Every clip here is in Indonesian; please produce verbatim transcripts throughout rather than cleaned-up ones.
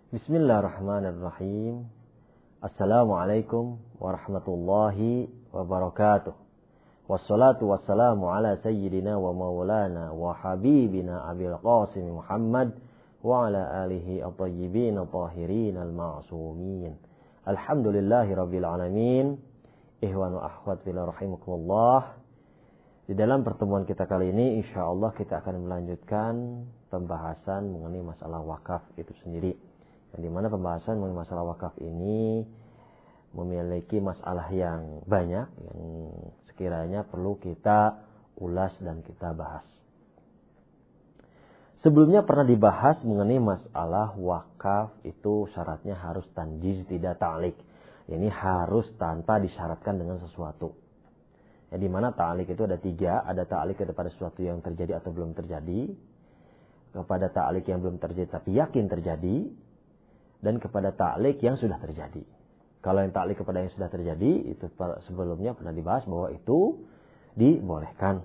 Bismillahirrahmanirrahim. Assalamualaikum warahmatullahi wabarakatuh. Wassalatu wassalamu ala sayyidina wa maulana wa habibina Abil Qasim Muhammad wa ala alihi at-tayyibin at-tahirin al-ma'sumin. Alhamdulillahi rabbil alamin. Ikhwan wa akhwat fillah rahimakumullah. Di dalam pertemuan kita kali ini insyaallah kita akan melanjutkan pembahasan mengenai masalah wakaf itu sendiri. Yang dimana pembahasan mengenai masalah wakaf ini memiliki masalah yang banyak yang sekiranya perlu kita ulas dan kita bahas. Sebelumnya pernah dibahas mengenai masalah wakaf itu syaratnya harus tanjiz tidak ta'liq. Ini harus tanpa disyaratkan dengan sesuatu. Yang dimana ta'liq itu ada tiga. Ada ta'liq kepada sesuatu yang terjadi atau belum terjadi. Kepada ta'liq yang belum terjadi tapi yakin terjadi. Dan kepada ta'liq yang sudah terjadi. Kalau yang ta'liq kepada yang sudah terjadi, itu sebelumnya pernah dibahas bahwa itu dibolehkan.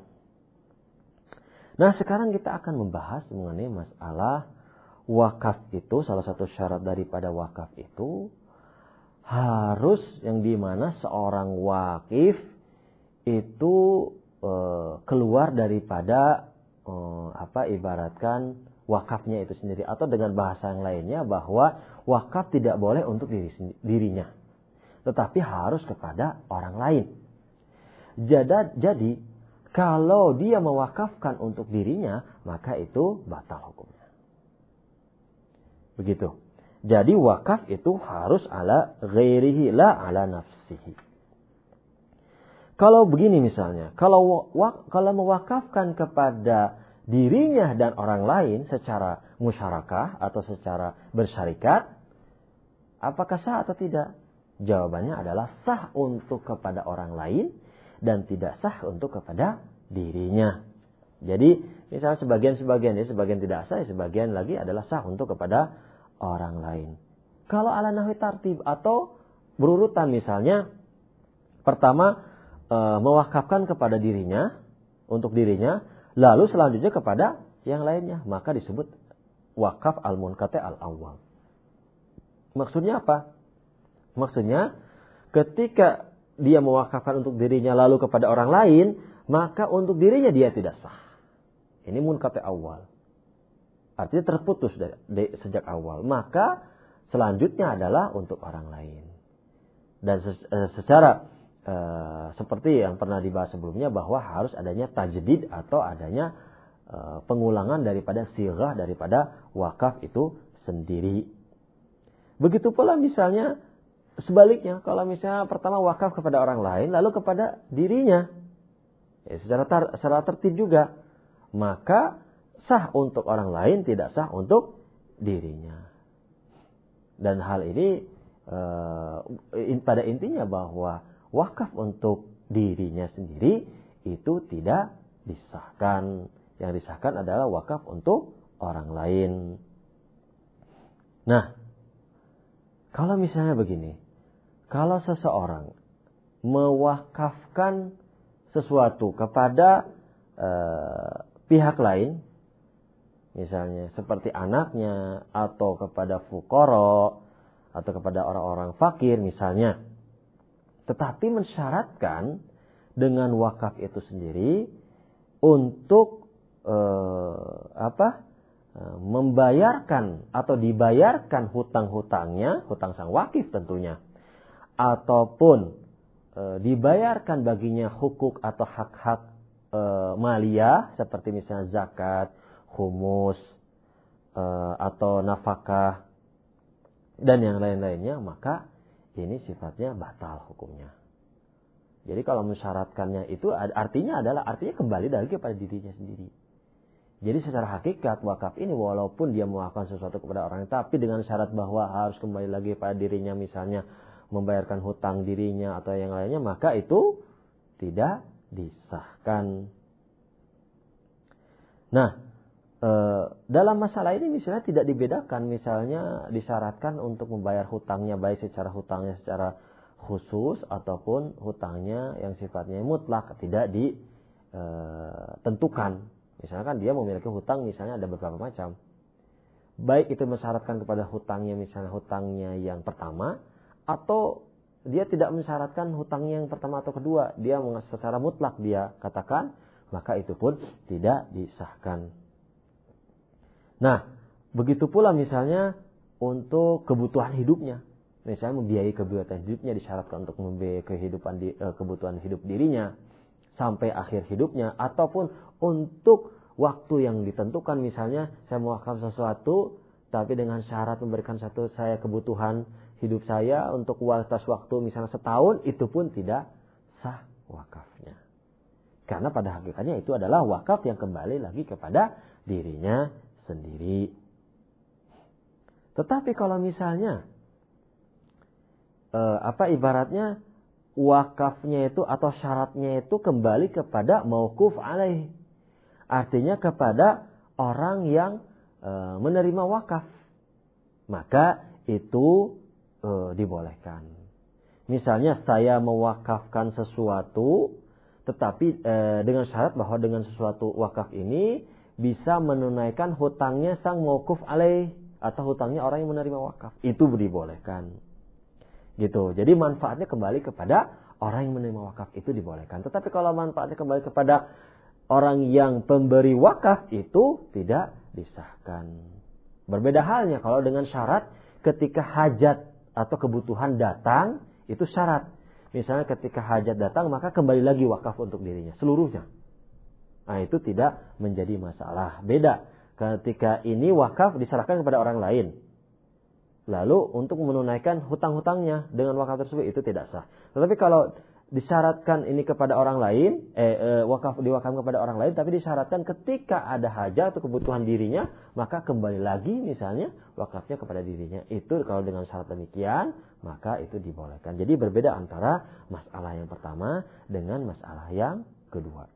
Nah, sekarang kita akan membahas mengenai masalah wakaf itu. Salah satu syarat daripada wakaf itu harus yang dimana seorang wakif itu e, keluar daripada e, apa ibaratkan wakafnya itu sendiri, atau dengan bahasa yang lainnya bahwa wakaf tidak boleh untuk diri, dirinya, tetapi harus kepada orang lain. Jadi, jadi kalau dia mewakafkan untuk dirinya, maka itu batal hukumnya. Begitu. Jadi wakaf itu harus ala ghairihi la ala nafsihi. Kalau begini misalnya, kalau wak, kalau mewakafkan kepada dirinya dan orang lain secara musyarakah atau secara bersyarikat, apakah sah atau tidak? Jawabannya adalah sah untuk kepada orang lain dan tidak sah untuk kepada dirinya. Jadi misalnya sebagian-sebagian ya, sebagian tidak sah, sebagian lagi adalah sah untuk kepada orang lain. Kalau ala nahwi tartib atau berurutan misalnya, pertama e, mewakafkan kepada dirinya, untuk dirinya, lalu selanjutnya kepada yang lainnya, maka disebut wakaf al-munqati' al-awwal. Maksudnya apa? Maksudnya ketika dia mewakafkan untuk dirinya lalu kepada orang lain, maka untuk dirinya dia tidak sah. Ini munqati' awal. Artinya terputus dari, dari sejak awal. Maka selanjutnya adalah untuk orang lain. Dan secara Uh, seperti yang pernah dibahas sebelumnya bahwa harus adanya tajdid atau adanya uh, pengulangan daripada sighah daripada wakaf itu sendiri. Begitu pula misalnya sebaliknya, kalau misalnya pertama wakaf kepada orang lain lalu kepada dirinya, ya, secara tar, secara tertib juga, maka sah untuk orang lain, tidak sah untuk dirinya. Dan hal ini uh, in, pada intinya bahwa wakaf untuk dirinya sendiri itu tidak disahkan. Yang disahkan adalah wakaf untuk orang lain. Nah, kalau misalnya begini, kalau seseorang mewakafkan sesuatu kepada eh, pihak lain, misalnya seperti anaknya atau kepada fuqara atau kepada orang-orang fakir misalnya, tetapi mensyaratkan dengan wakaf itu sendiri untuk eh, apa eh, membayarkan atau dibayarkan hutang-hutangnya, hutang sang wakif tentunya, ataupun eh, dibayarkan baginya hukuk atau hak-hak eh, maliyah seperti misalnya zakat, khumus eh, atau nafkah dan yang lain-lainnya, maka ini sifatnya batal hukumnya. Jadi kalau mensyaratkannya itu artinya adalah artinya kembali lagi kepada dirinya sendiri. Jadi secara hakikat wakaf ini walaupun dia mewakafkan sesuatu kepada orang, tapi dengan syarat bahwa harus kembali lagi pada dirinya, misalnya membayarkan hutang dirinya atau yang lainnya, maka itu tidak disahkan. Nah, e, dalam masalah ini misalnya tidak dibedakan, misalnya disyaratkan untuk membayar hutangnya baik secara hutangnya secara khusus ataupun hutangnya yang sifatnya mutlak tidak ditentukan. Misalkan dia memiliki hutang misalnya ada beberapa macam. baik itu mensyaratkan kepada hutangnya, misalnya hutangnya yang pertama, atau dia tidak mensyaratkan hutangnya yang pertama atau kedua, dia secara mutlak dia katakan, maka itu pun tidak disahkan. Nah, begitu pula misalnya untuk kebutuhan hidupnya. Misalnya membiayai kebutuhan hidupnya, disyaratkan untuk membiayai kehidupan di, eh, kebutuhan hidup dirinya sampai akhir hidupnya, ataupun untuk waktu yang ditentukan, misalnya saya mewakaf sesuatu tapi dengan syarat memberikan satu saya kebutuhan hidup saya untuk batas waktu misalnya setahun, itu pun tidak sah wakafnya. Karena pada hakikatnya itu adalah wakaf yang kembali lagi kepada dirinya sendiri. Tetapi kalau misalnya eh, apa ibaratnya wakafnya itu atau syaratnya itu kembali kepada mauquf alaih. Artinya kepada orang yang e, menerima wakaf. Maka itu e, dibolehkan. Misalnya saya mewakafkan sesuatu, tetapi e, dengan syarat bahwa dengan sesuatu wakaf ini bisa menunaikan hutangnya sang mauquf alaih atau hutangnya orang yang menerima wakaf. Itu dibolehkan. Gitu. Jadi manfaatnya kembali kepada orang yang menerima wakaf, itu dibolehkan. Tetapi kalau manfaatnya kembali kepada orang yang pemberi wakaf, itu tidak disahkan. Berbeda halnya kalau dengan syarat ketika hajat atau kebutuhan datang, itu syarat. Misalnya ketika hajat datang, maka kembali lagi wakaf untuk dirinya seluruhnya. Nah, itu tidak menjadi masalah. Beda ketika ini wakaf diserahkan kepada orang lain, lalu untuk menunaikan hutang-hutangnya dengan wakaf tersebut, itu tidak sah. Tetapi kalau disyaratkan ini kepada orang lain, eh, eh, wakaf diwakafkan kepada orang lain, tapi disyaratkan ketika ada hajat atau kebutuhan dirinya, maka kembali lagi misalnya wakafnya kepada dirinya. Itu kalau dengan syarat demikian, maka itu dibolehkan. Jadi berbeda antara masalah yang pertama dengan masalah yang kedua.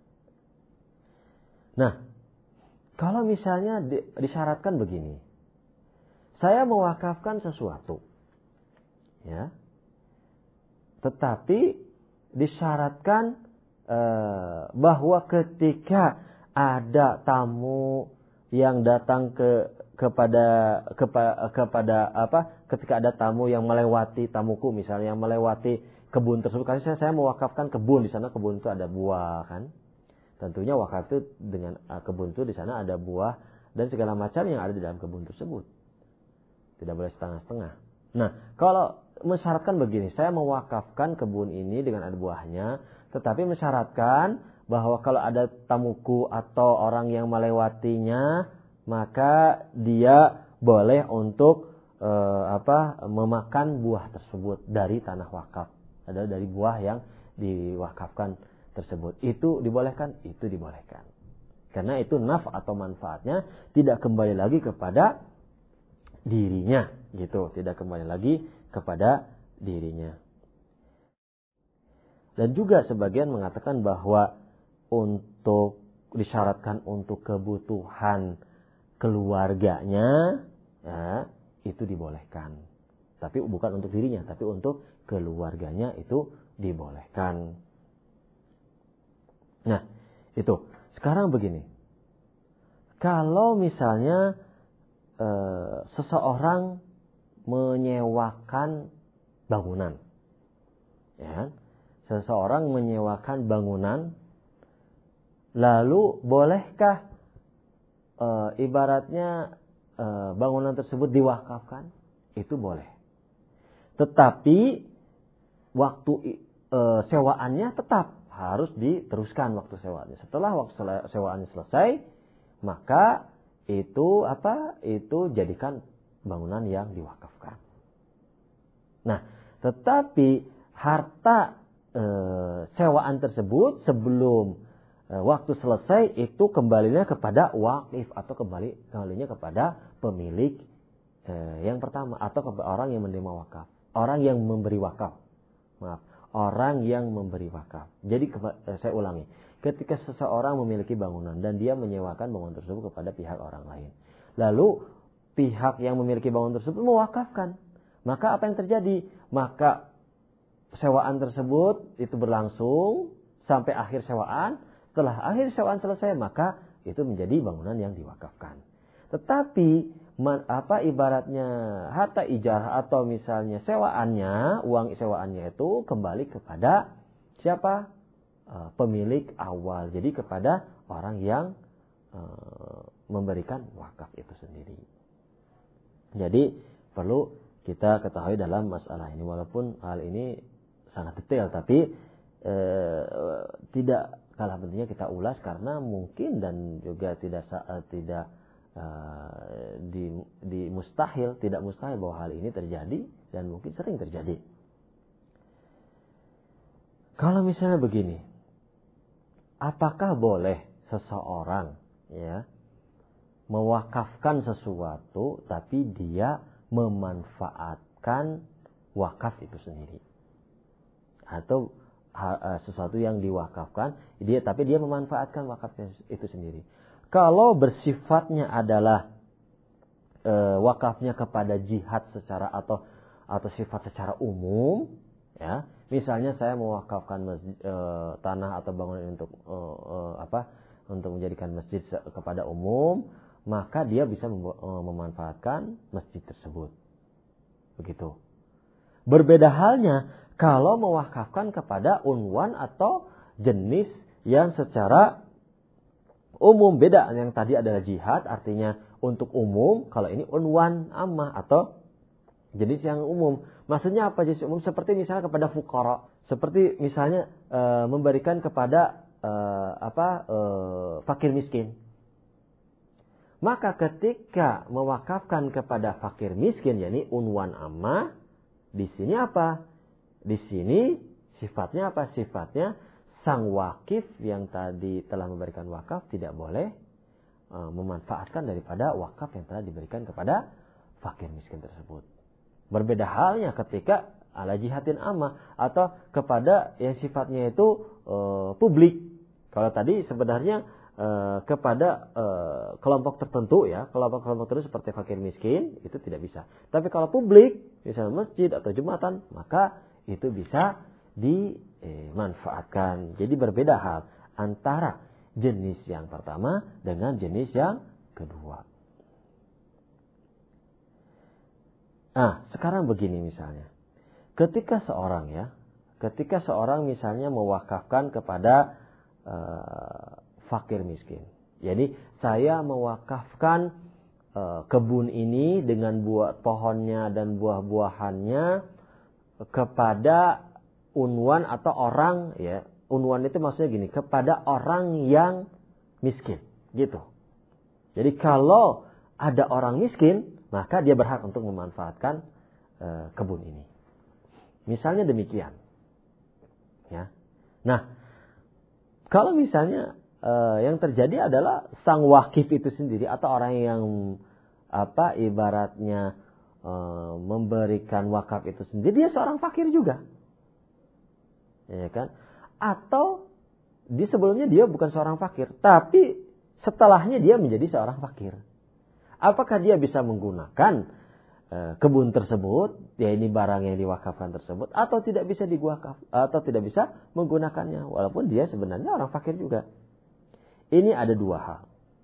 Nah, kalau misalnya di, disyaratkan begini, saya mewakafkan sesuatu, ya, tetapi disyaratkan e, bahwa ketika ada tamu yang datang ke kepada kepa, kepada apa? Ketika ada tamu yang melewati tamuku, misalnya yang melewati kebun tersebut, karena saya, saya mewakafkan kebun, di sana kebun itu ada buah, kan? Tentunya wakaf itu dengan kebun itu di sana ada buah dan segala macam yang ada di dalam kebun tersebut. Tidak boleh setengah-setengah. Nah, kalau mensyaratkan begini, saya mewakafkan kebun ini dengan ada buahnya, tetapi mensyaratkan bahwa kalau ada tamuku atau orang yang melewatinya, maka dia boleh untuk e, apa memakan buah tersebut dari tanah wakaf, adalah dari buah yang diwakafkan tersebut. Itu dibolehkan, itu dibolehkan. Karena itu naf atau manfaatnya tidak kembali lagi kepada dirinya, gitu, tidak kembali lagi kepada dirinya. Dan juga sebagian mengatakan bahwa untuk disyaratkan untuk kebutuhan keluarganya, ya, itu dibolehkan. Tapi bukan untuk dirinya, tapi untuk keluarganya itu dibolehkan. Nah, itu. Sekarang begini. Kalau misalnya E, seseorang menyewakan bangunan, ya, seseorang menyewakan bangunan, lalu bolehkah e, ibaratnya e, bangunan tersebut diwakafkan? Itu boleh. Tetapi waktu e, sewaannya tetap harus diteruskan waktu sewaannya. Setelah waktu sewaannya selesai, maka itu apa? Itu jadikan bangunan yang diwakafkan. Nah, tetapi harta e, sewaan tersebut sebelum e, waktu selesai itu kembalinya kepada wakif atau kembali kembalinya kepada pemilik e, yang pertama atau kepada orang yang menerima wakaf, orang yang memberi wakaf. Maaf, orang yang memberi wakaf. Jadi e, saya ulangi. Ketika seseorang memiliki bangunan dan dia menyewakan bangunan tersebut kepada pihak orang lain, lalu pihak yang memiliki bangunan tersebut mewakafkan, maka apa yang terjadi? Maka sewaan tersebut itu berlangsung sampai akhir sewaan. Setelah akhir sewaan selesai, maka itu menjadi bangunan yang diwakafkan. Tetapi man, apa ibaratnya harta ijarah atau misalnya sewaannya, uang sewaannya itu kembali kepada siapa? Uh, pemilik awal. Jadi kepada orang yang uh, memberikan wakaf itu sendiri. Jadi perlu kita ketahui dalam masalah ini, walaupun hal ini sangat detail, tapi uh, tidak kalah pentingnya kita ulas karena mungkin dan juga tidak uh, tidak Uh, di, di mustahil, tidak mustahil bahwa hal ini terjadi dan mungkin sering terjadi. Kalau misalnya begini, apakah boleh seseorang ya mewakafkan sesuatu tapi dia memanfaatkan wakaf itu sendiri, atau uh, sesuatu yang diwakafkan dia tapi dia memanfaatkan wakaf itu sendiri? Kalau bersifatnya adalah e, wakafnya kepada jihad secara atau atau sifat secara umum, ya, misalnya saya mewakafkan masjid, e, tanah atau bangunan untuk e, e, apa, untuk menjadikan masjid kepada umum, maka dia bisa mem, e, memanfaatkan masjid tersebut. Begitu. Berbeda halnya kalau mewakafkan kepada unwan atau jenis yang secara umum. Beda, yang tadi adalah jihad artinya untuk umum, kalau ini unwan ammah atau jenis yang umum. Maksudnya apa jenis umum? Seperti misalnya kepada fuqara, seperti misalnya e, memberikan kepada e, apa e, fakir miskin. Maka ketika mewakafkan kepada fakir miskin, yakni unwan ammah, di sini apa? Di sini sifatnya apa? Sifatnya sang wakif yang tadi telah memberikan wakaf tidak boleh e, memanfaatkan daripada wakaf yang telah diberikan kepada fakir miskin tersebut. Berbeda halnya ketika ala jihadin ammah atau kepada yang sifatnya itu e, publik. Kalau tadi sebenarnya e, kepada e, kelompok tertentu, ya, kelompok-kelompok tertentu seperti fakir miskin itu tidak bisa. Tapi kalau publik, misalnya masjid atau jumatan, maka itu bisa dimanfaatkan. Jadi berbeda hal antara jenis yang pertama dengan jenis yang kedua. Nah, sekarang begini misalnya. Ketika seorang ya, ketika seorang misalnya mewakafkan kepada uh, fakir miskin. Jadi saya mewakafkan uh, kebun ini dengan buah pohonnya dan buah-buahannya kepada unwan atau orang, ya, unwan itu maksudnya gini, kepada orang yang miskin, gitu. Jadi kalau ada orang miskin, maka dia berhak untuk memanfaatkan e, kebun ini. Misalnya demikian, ya. Nah, kalau misalnya e, yang terjadi adalah sang wakif itu sendiri atau orang yang apa ibaratnya e, memberikan wakaf itu sendiri, dia seorang fakir juga. Ya kan? Atau di sebelumnya dia bukan seorang fakir, tapi setelahnya dia menjadi seorang fakir. Apakah dia bisa menggunakan e, kebun tersebut, ya ini barang yang diwakafkan tersebut, atau tidak bisa diwakaf, atau tidak bisa menggunakannya, walaupun dia sebenarnya orang fakir juga? Ini ada dua hal.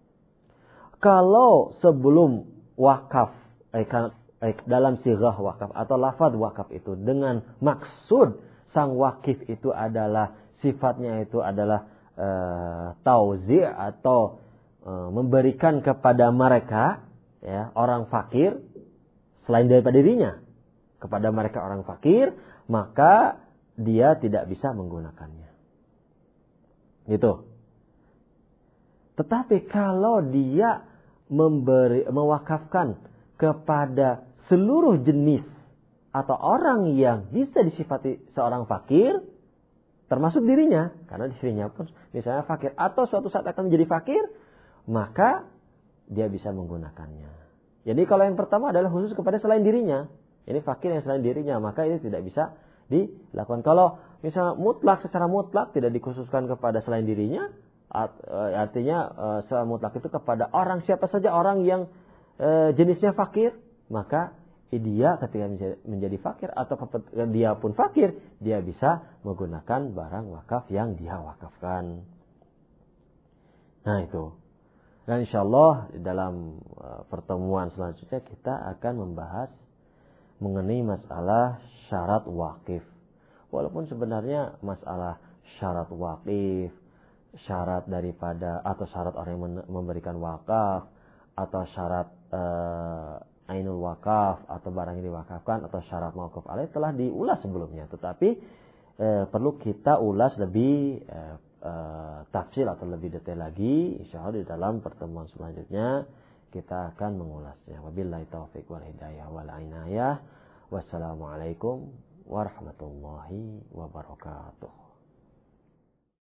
Kalau sebelum wakaf, eh, eh, dalam sirah wakaf atau lafaz wakaf itu dengan maksud sang wakif itu adalah sifatnya itu adalah e, tauzi' atau e, memberikan kepada mereka, ya, orang fakir selain daripada dirinya, kepada mereka orang fakir, maka dia tidak bisa menggunakannya. Gitu. Tetapi kalau dia memberi mewakafkan kepada seluruh jenis atau orang yang bisa disifati seorang fakir, termasuk dirinya, karena dirinya pun misalnya fakir, atau suatu saat akan menjadi fakir, maka dia bisa menggunakannya. Jadi kalau yang pertama adalah khusus kepada selain dirinya, ini fakir yang selain dirinya, maka ini tidak bisa dilakukan. Kalau misalnya mutlak, secara mutlak tidak dikhususkan kepada selain dirinya, artinya secara mutlak itu kepada orang siapa saja orang yang jenisnya fakir, maka dia ketika menjadi fakir atau ketika dia pun fakir, dia bisa menggunakan barang wakaf yang dia wakafkan. Nah itu. Dan insyaallah dalam uh, pertemuan selanjutnya kita akan membahas mengenai masalah syarat wakif. Walaupun sebenarnya masalah syarat wakif, syarat daripada atau syarat orang yang memberikan wakaf, atau syarat uh, ainul wakaf atau barang yang diwakafkan, atau syarat mauquf alaih telah diulas sebelumnya. Tetapi uh, perlu kita ulas lebih uh, Uh, tafsir atau lebih detail lagi, insyaallah di dalam pertemuan selanjutnya kita akan mengulasnya. Wabillahi taufiq wal hidayah wal inayah. Wassalamualaikum warahmatullahi wabarakatuh.